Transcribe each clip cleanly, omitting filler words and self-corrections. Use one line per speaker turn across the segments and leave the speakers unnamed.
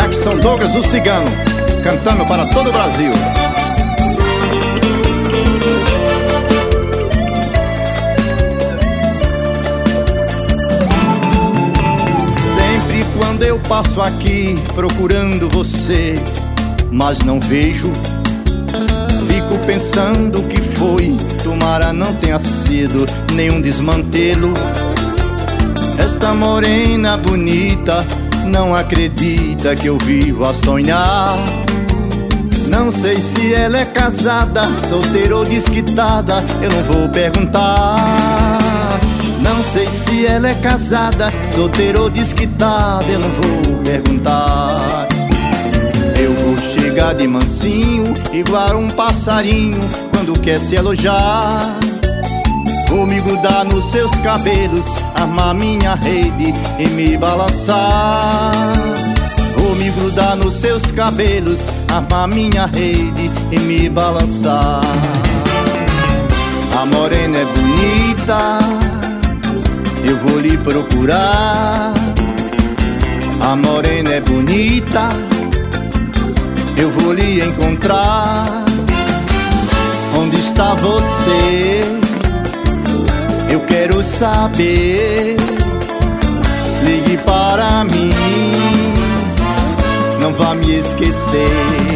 Jackson Douglas, o cigano, cantando para todo o Brasil. Sempre quando eu passo aqui procurando você, mas não vejo, fico pensando que foi, tomara não tenha sido nenhum desmantelo. Esta morena bonita não acredita que eu vivo a sonhar. Não sei se ela é casada, solteira ou desquitada, eu não vou perguntar. Não sei se ela é casada, solteira ou desquitada, eu não vou perguntar. Eu vou chegar de mansinho, igual um passarinho quando quer se alojar. Vou me grudar nos seus cabelos, armar minha rede e me balançar. Vou me grudar nos seus cabelos, armar minha rede e me balançar. A morena é bonita, eu vou lhe procurar. A morena é bonita, eu vou lhe encontrar. Onde está você? Eu quero saber. Ligue para mim, não vá me esquecer.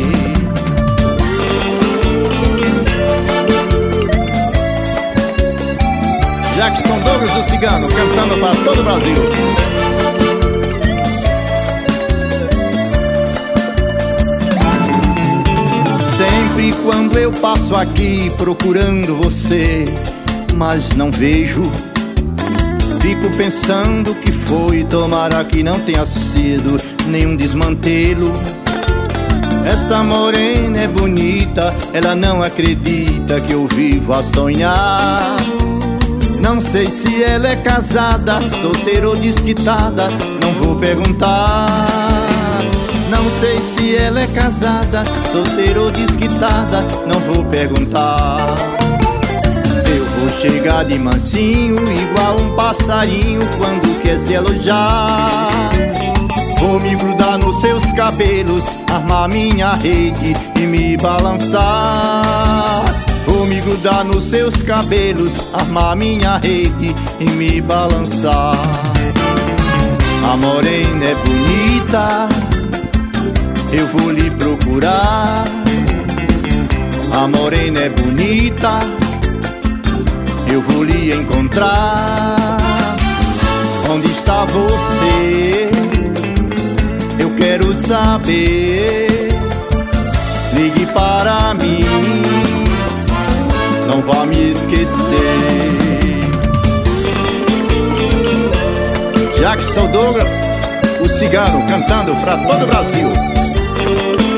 Jackson Douglas, o cigano, cantando para todo o Brasil. Sempre quando eu passo aqui procurando você, mas não vejo, fico pensando que foi, tomara que não tenha sido nenhum desmantelo. Esta morena é bonita, ela não acredita que eu vivo a sonhar. Não sei se ela é casada, solteira ou desquitada, não vou perguntar. Não sei se ela é casada, solteira ou desquitada, não vou perguntar. Eu vou chegar de mansinho, igual um passarinho quando quer se alojar. Vou me grudar nos seus cabelos, armar minha rede e me balançar. Vou me grudar nos seus cabelos, armar minha rede e me balançar. A morena é bonita, eu vou lhe procurar. A morena é bonita, eu vou lhe encontrar. Onde está você? Eu quero saber. Ligue para mim, não vá me esquecer. Jackson Douglas, o cigano, cantando para todo o Brasil.